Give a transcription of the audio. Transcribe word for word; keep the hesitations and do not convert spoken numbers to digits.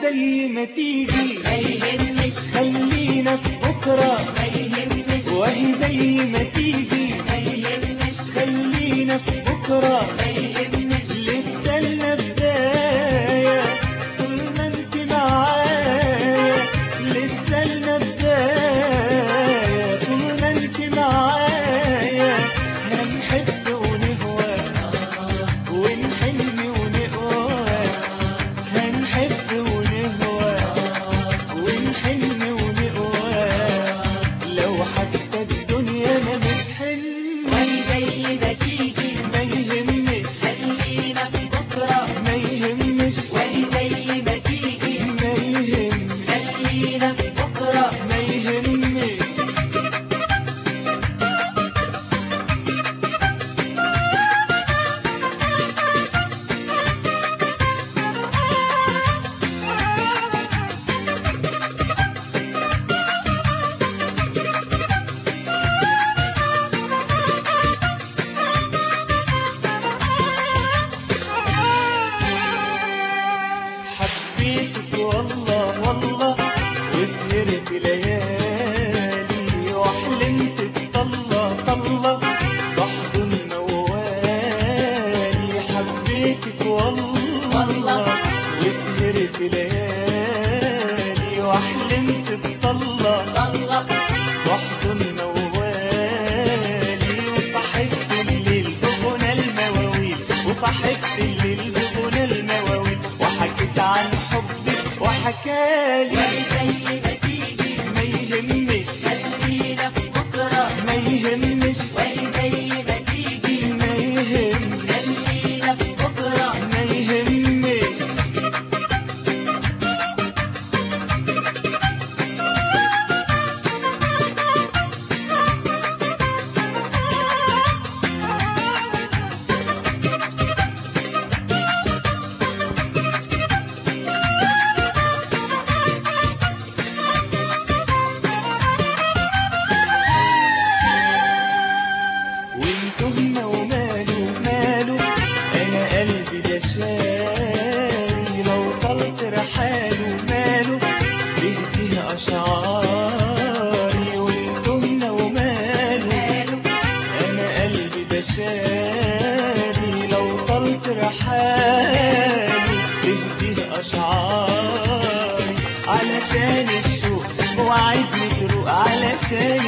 زي ما تيجي ما يهمش، خلينا في بكرة ما يهمش، وهي زي ما تيجي ما يهمش، خلينا في بكرة ما يهمش، لسه لنا بداية طول ما انت معايا لسه لنا بداية طول ما انت معايا هنحب ونهوى ونحن ونقوى هنحب ونهوى ونحن ونقوى لو حتى الدنيا ما بتحن وهي زي ما تيجي ما يهمش خلينا في بكرة، ما يهمش وهي زي ما تيجي ما يهمش خلينا في بكرة. ما يهمش حبيتك والله والله وسهرت ليالي وحلمت بطلة طلة بحضن موالي حبيتك والله وسهرت ليالي وحلمت بطلة طلة بحضن موالي وصحبت الليل بغنى المواويل وصحبت الليل بغنى المواويل وحكيت عن حبك وحكالي وهي زي ما تيجي ما يهمش خلينا في بكرة، ما يهمش وهي زي ما تيجي ما يهمش خلينا في بكرة. ما يهمش وانتهنا وماله ماله انا قلبي ده شاري لو طلت رحاله ماله بيهديه اشعاري وانتهنا وماله ماله انا قلبي ده شاري لو طلت رحاله بيهديه اشعاري علشان الشوق وعدني تروق علشان